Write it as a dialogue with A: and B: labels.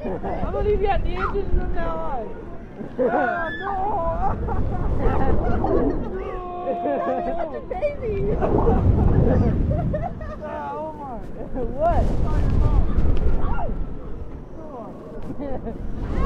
A: I'm gonna leave you at the engine from now on. Oh, no!
B: Such a baby!
A: Omar, what?